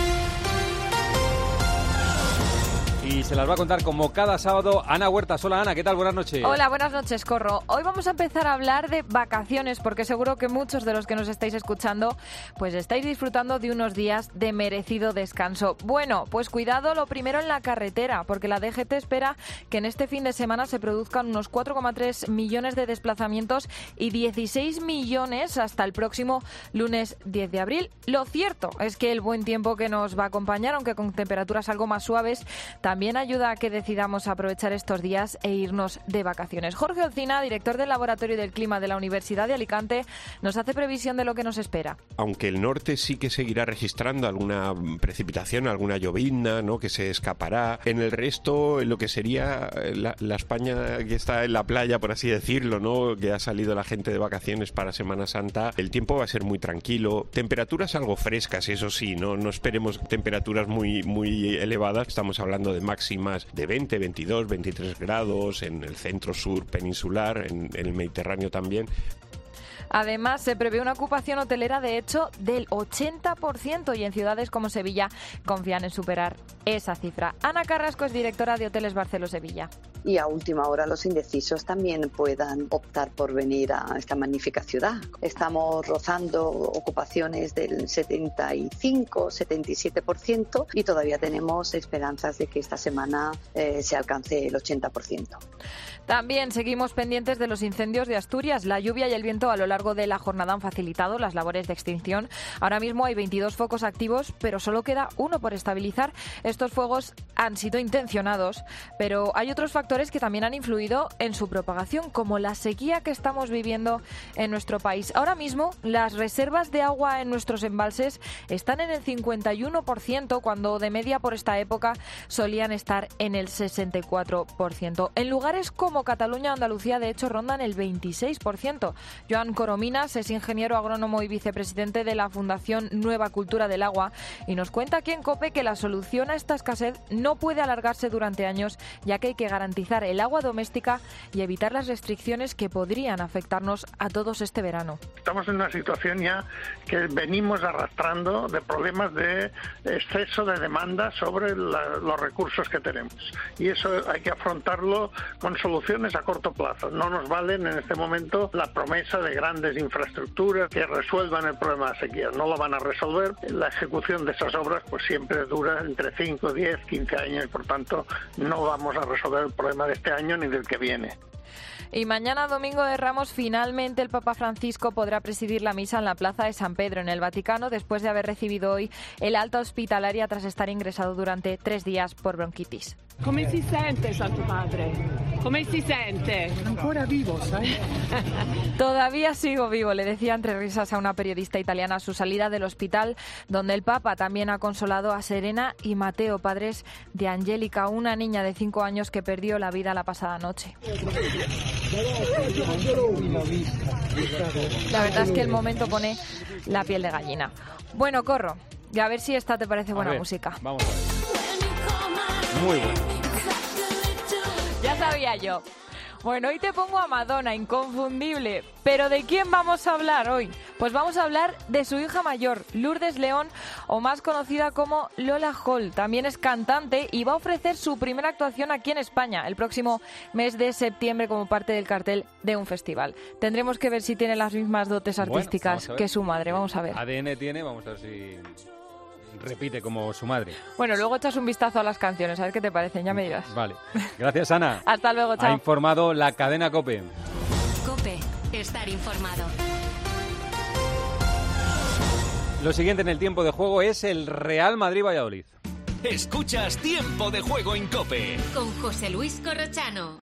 [SPEAKER 3] Y se las va a contar como cada sábado Ana Huertas. Hola, Ana, ¿qué tal? Buenas noches.
[SPEAKER 18] Hola, buenas noches, Corro. Hoy vamos a empezar a hablar de vacaciones porque seguro que muchos de los que nos estáis escuchando pues estáis disfrutando de unos días de merecido descanso. Bueno, pues cuidado lo primero en la carretera, porque la DGT espera que en este fin de semana se produzcan unos 4,3 millones de desplazamientos y 16 millones hasta el próximo lunes 10 de abril. Lo cierto es que el buen tiempo que nos va a acompañar, aunque con temperaturas algo más suaves, también ayuda a que decidamos aprovechar estos días e irnos de vacaciones. Jorge Olcina, director del Laboratorio del Clima de la Universidad de Alicante, nos hace previsión de lo que nos espera.
[SPEAKER 19] Aunque el norte sí que seguirá registrando alguna precipitación, alguna llovizna, ¿no?, que se escapará. En el resto, en lo que sería la España que está en la playa, por así decirlo, ¿no?, que ha salido la gente de vacaciones para Semana Santa, el tiempo va a ser muy tranquilo. Temperaturas algo frescas, eso sí, no esperemos temperaturas muy elevadas. Estamos hablando de máximas de 20, 22, 23 grados en el centro-sur peninsular, en el Mediterráneo también.
[SPEAKER 18] Además, se prevé una ocupación hotelera, de hecho, del 80% y en ciudades como Sevilla confían en superar esa cifra. Ana Carrasco es directora de Hoteles Barceló Sevilla.
[SPEAKER 20] Y a última hora los indecisos también puedan optar por venir a esta magnífica ciudad. Estamos rozando ocupaciones del 75, 77% y todavía tenemos esperanzas de que esta semana se alcance el 80%.
[SPEAKER 18] También seguimos pendientes de los incendios de Asturias. La lluvia y el viento a lo largo de la jornada han facilitado las labores de extinción. Ahora mismo hay 22 focos activos, pero solo queda uno por estabilizar. Estos fuegos han sido intencionados, pero hay otros factores factores que también han influido en su propagación, como la sequía que estamos viviendo en nuestro país. Ahora mismo, las reservas de agua en nuestros embalses están en el 51%, cuando de media por esta época solían estar en el 64%. En lugares como Cataluña o Andalucía, de hecho, rondan el 26%. Joan Corominas es ingeniero agrónomo y vicepresidente de la Fundación Nueva Cultura del Agua y nos cuenta aquí en COPE que la solución a esta escasez no puede alargarse durante años, ya que hay que garantizar el agua doméstica y evitar las restricciones que podrían afectarnos a todos este verano.
[SPEAKER 21] Estamos en una situación ya que venimos arrastrando de problemas de exceso de demanda sobre los recursos que tenemos, y eso hay que afrontarlo con soluciones a corto plazo. No nos valen en este momento la promesa de grandes infraestructuras que resuelvan el problema de la sequía. No lo van a resolver. La ejecución de esas obras pues siempre dura entre 5, 10, 15 años y por tanto no vamos a resolver el problema de este año ni del que viene.
[SPEAKER 18] Y mañana, Domingo de Ramos, finalmente el Papa Francisco podrá presidir la misa en la Plaza de San Pedro, en el Vaticano, después de haber recibido hoy el alta hospitalaria tras estar ingresado durante 3 días por bronquitis.
[SPEAKER 22] ¿Cómo se siente, Santo Padre? ¿Cómo se siente? Ancora vivo, ¿sabes?
[SPEAKER 18] Todavía sigo vivo, le decía entre risas a una periodista italiana a su salida del hospital, donde el Papa también ha consolado a Serena y Mateo, padres de Angélica, una niña de 5 años que perdió la vida la pasada noche. La verdad es que el momento pone la piel de gallina. Bueno, Corro, y a ver si esta te parece buena música.
[SPEAKER 3] Vamos a ver. Muy bueno.
[SPEAKER 18] Ya sabía yo. Bueno, hoy te pongo a Madonna, inconfundible. ¿Pero de quién vamos a hablar hoy? Pues vamos a hablar de su hija mayor, Lourdes León, o más conocida como Lola Hall. También es cantante y va a ofrecer su primera actuación aquí en España el próximo mes de septiembre como parte del cartel de un festival. Tendremos que ver si tiene las mismas dotes artísticas que su madre. Vamos a ver.
[SPEAKER 3] ADN tiene, vamos a ver si repite como su madre.
[SPEAKER 18] Bueno, luego echas un vistazo a las canciones, a ver qué te parecen, ya me dirás.
[SPEAKER 3] Vale. Gracias, Ana.
[SPEAKER 18] Hasta luego, chao.
[SPEAKER 3] Ha informado la cadena COPE.
[SPEAKER 1] COPE, estar informado.
[SPEAKER 3] Lo siguiente en el tiempo de juego es el Real Madrid-Valladolid.
[SPEAKER 17] Escuchas Tiempo de Juego en COPE.
[SPEAKER 1] Con José Luis Corrochano.